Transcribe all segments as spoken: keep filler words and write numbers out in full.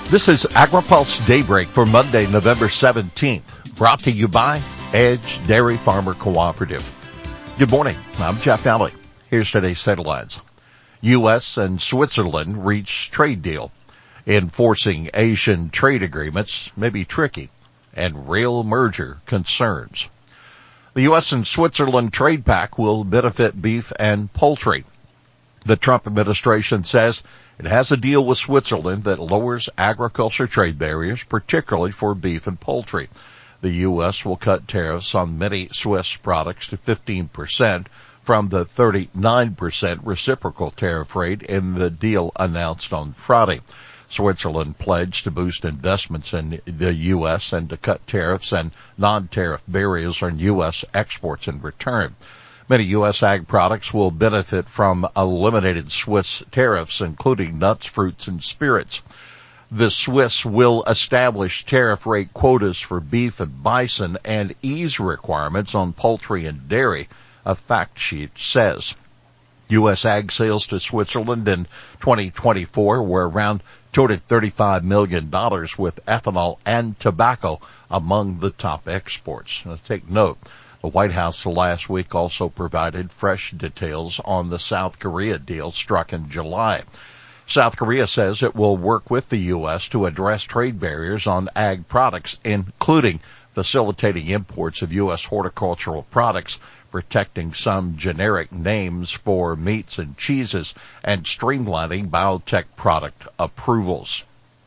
This is AgriPulse Daybreak for Monday, November seventeenth, brought to you by Edge Dairy Farmer Cooperative. Good morning. I'm Jeff Alley. Here's today's headlines. U S and Switzerland reach trade deal. Enforcing Asian trade agreements may be tricky, and rail merger concerns. The U S and Switzerland trade pact will benefit beef and poultry. The Trump administration says it has a deal with Switzerland that lowers agriculture trade barriers, particularly for beef and poultry. The U S will cut tariffs on many Swiss products to fifteen percent from the thirty-nine percent reciprocal tariff rate in the deal announced on Friday. Switzerland pledged to boost investments in the U S and to cut tariffs and non-tariff barriers on U S exports in return. Many U S ag products will benefit from eliminated Swiss tariffs, including nuts, fruits, and spirits. The Swiss will establish tariff rate quotas for beef and bison and ease requirements on poultry and dairy, a fact sheet says. U S ag sales to Switzerland in twenty twenty-four were around two hundred thirty-five million dollars, with ethanol and tobacco among the top exports. Now, take note. The White House last week also provided fresh details on the South Korea deal struck in July. South Korea says it will work with the U S to address trade barriers on ag products, including facilitating imports of U S horticultural products, protecting some generic names for meats and cheeses, and streamlining biotech product approvals.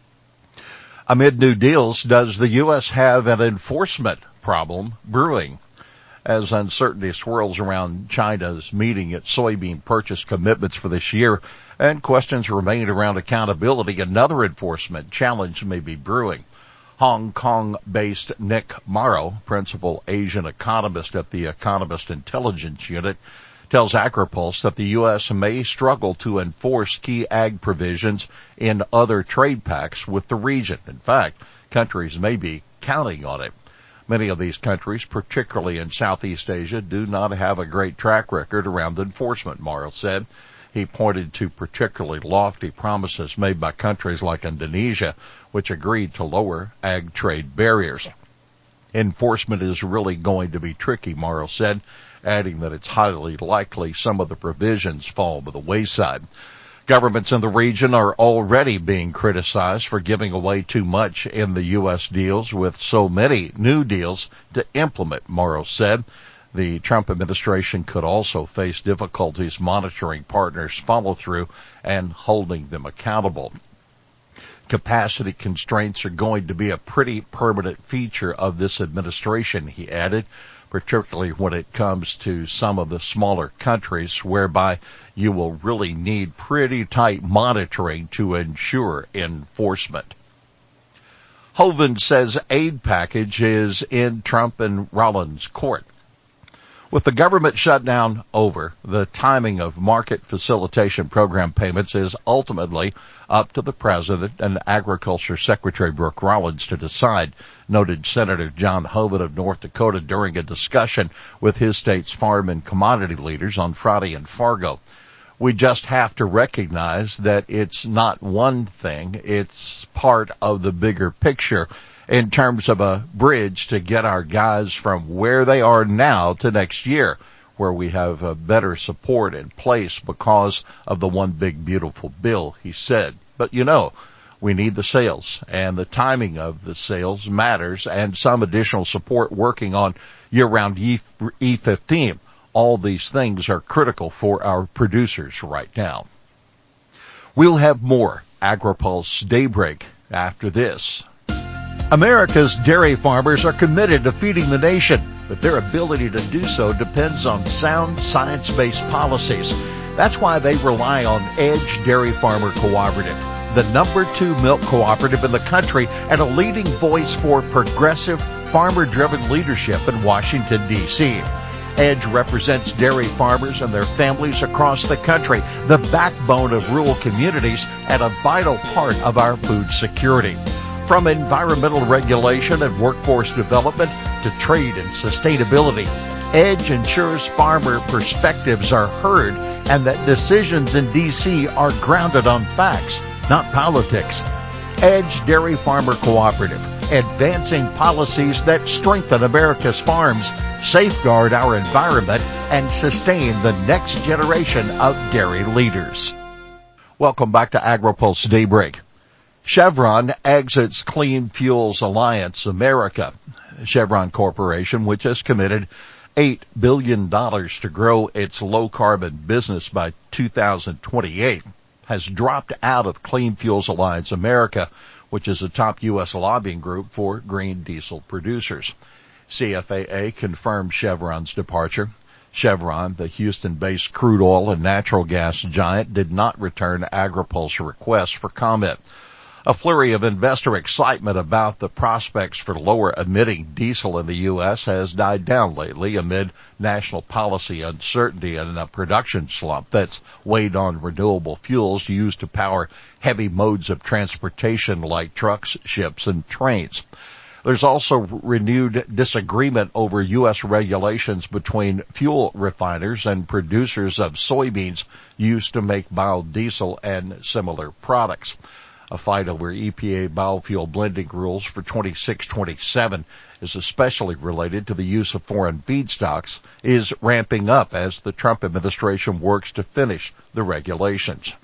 Amid new deals, does the U S have an enforcement problem brewing? As uncertainty swirls around China's meeting its soybean purchase commitments for this year and questions remain around accountability, another enforcement challenge may be brewing. Hong Kong-based Nick Morrow, principal Asian economist at the Economist Intelligence Unit, tells AgriPulse that the U S may struggle to enforce key ag provisions in other trade pacts with the region. In fact, countries may be counting on it. Many of these countries, particularly in Southeast Asia, do not have a great track record around enforcement, Morrow said. He pointed to particularly lofty promises made by countries like Indonesia, which agreed to lower ag trade barriers. Enforcement is really going to be tricky, Morrow said, adding that it's highly likely some of the provisions fall by the wayside. Governments in the region are already being criticized for giving away too much in the U S deals, with so many new deals to implement, Morrow said. The Trump administration could also face difficulties monitoring partners' follow-through and holding them accountable. Capacity constraints are going to be a pretty permanent feature of this administration, he added, particularly when it comes to some of the smaller countries, whereby you will really need pretty tight monitoring to ensure enforcement. Hovind says aid package is in Trump and Rollins' court. With the government shutdown over, the timing of market facilitation program payments is ultimately up to the President and Agriculture Secretary Brooke Rollins to decide, noted Senator John Hovind of North Dakota during a discussion with his state's farm and commodity leaders on Friday in Fargo. We just have to recognize that it's not one thing, it's part of the bigger picture in terms of a bridge to get our guys from where they are now to next year, where we have a better support in place because of the one big beautiful bill, he said. But you know, we need the sales, and the timing of the sales matters, and some additional support working on year-round E fifteen. All these things are critical for our producers right now. We'll have more AgriPulse Daybreak after this. America's dairy farmers are committed to feeding the nation, but their ability to do so depends on sound science-based policies. That's why they rely on Edge Dairy Farmer Cooperative, the number two milk cooperative in the country and a leading voice for progressive, farmer-driven leadership in Washington, D C Edge represents dairy farmers and their families across the country, the backbone of rural communities, and a vital part of our food security. From environmental regulation and workforce development to trade and sustainability, Edge ensures farmer perspectives are heard and that decisions in D C are grounded on facts, not politics. Edge Dairy Farmer Cooperative, advancing policies that strengthen America's farms, safeguard our environment, and sustain the next generation of dairy leaders. Welcome back to AgriPulse Daybreak. Chevron exits Clean Fuels Alliance America. Chevron Corporation, which has committed eight billion dollars to grow its low-carbon business by two thousand twenty-eight, has dropped out of Clean Fuels Alliance America, which is a top U S lobbying group for green diesel producers. C F A A confirmed Chevron's departure. Chevron, the Houston-based crude oil and natural gas giant, did not return AgriPulse requests for comment. A flurry of investor excitement about the prospects for lower emitting diesel in the U S has died down lately amid national policy uncertainty and a production slump that's weighed on renewable fuels used to power heavy modes of transportation like trucks, ships, and trains. There's also renewed disagreement over U S regulations between fuel refiners and producers of soybeans used to make biodiesel and similar products. A fight over E P A biofuel blending rules for twenty-six twenty-seven is especially related to the use of foreign feedstocks, is ramping up as the Trump administration works to finish the regulations.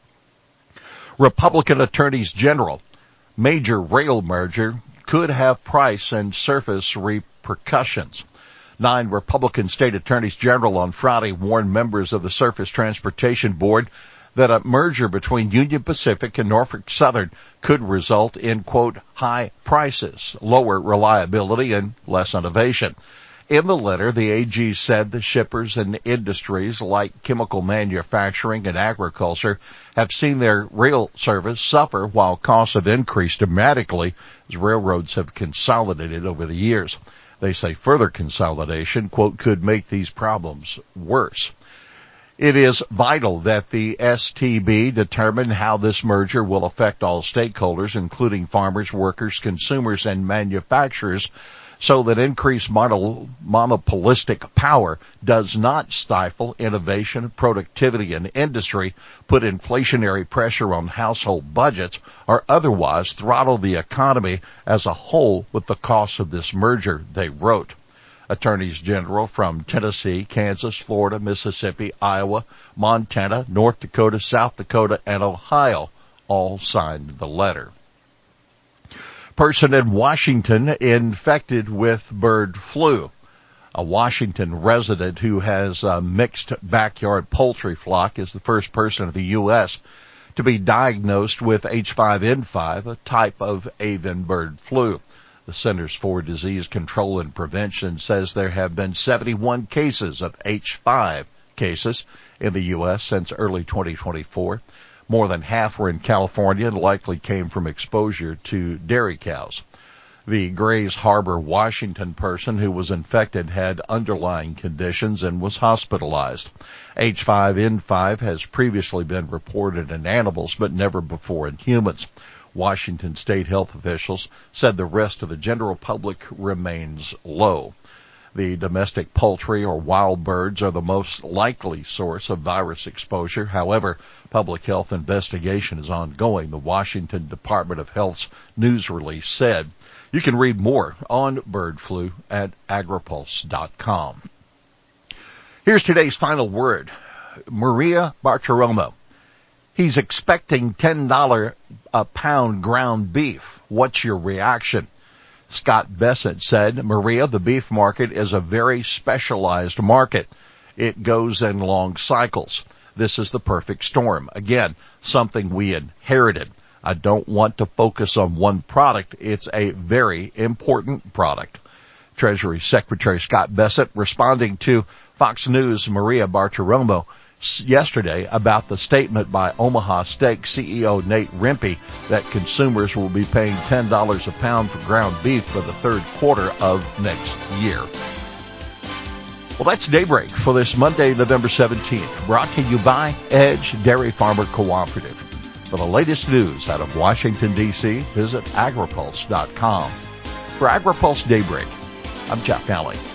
Republican attorneys general, major rail merger could have price and surface repercussions. Nine Republican state attorneys general on Friday warned members of the Surface Transportation Board that a merger between Union Pacific and Norfolk Southern could result in, quote, high prices, lower reliability, and less innovation. In the letter, the A G said the shippers and industries like chemical manufacturing and agriculture have seen their rail service suffer while costs have increased dramatically as railroads have consolidated over the years. They say further consolidation, quote, could make these problems worse. It is vital that the S T B determine how this merger will affect all stakeholders, including farmers, workers, consumers, and manufacturers, so that increased monopolistic power does not stifle innovation, productivity, and industry, put inflationary pressure on household budgets, or otherwise throttle the economy as a whole with the cost of this merger, they wrote. Attorneys general from Tennessee, Kansas, Florida, Mississippi, Iowa, Montana, North Dakota, South Dakota, and Ohio all signed the letter. Person in Washington infected with bird flu. A Washington resident who has a mixed backyard poultry flock is the first person in the U S to be diagnosed with H five N five, a type of avian bird flu. The Centers for Disease Control and Prevention says there have been seventy-one cases of H five cases in the U S since early twenty twenty-four. More than half were in California and likely came from exposure to dairy cows. The Grays Harbor, Washington person who was infected had underlying conditions and was hospitalized. H five N five has previously been reported in animals but never before in humans. Washington state health officials said the rest of the general public remains low. The domestic poultry or wild birds are the most likely source of virus exposure. However, public health investigation is ongoing, the Washington Department of Health's news release said. You can read more on bird flu at agripulse dot com. Here's today's final word. Maria Bartiromo. He's expecting ten dollars a pound ground beef. What's your reaction? Scott Bessent said, Maria, the beef market is a very specialized market. It goes in long cycles. This is the perfect storm. Again, something we inherited. I don't want to focus on one product. It's a very important product. Treasury Secretary Scott Bessent responding to Fox News' Maria Bartiromo yesterday about the statement by Omaha Steak C E O Nate Rempe that consumers will be paying ten dollars a pound for ground beef for the third quarter of next year. Well, that's Daybreak for this Monday, November seventeenth, brought to you by Edge Dairy Farmer Cooperative. For the latest news out of Washington, D C, visit agripulse dot com. For AgriPulse Daybreak, I'm Jeff Nally.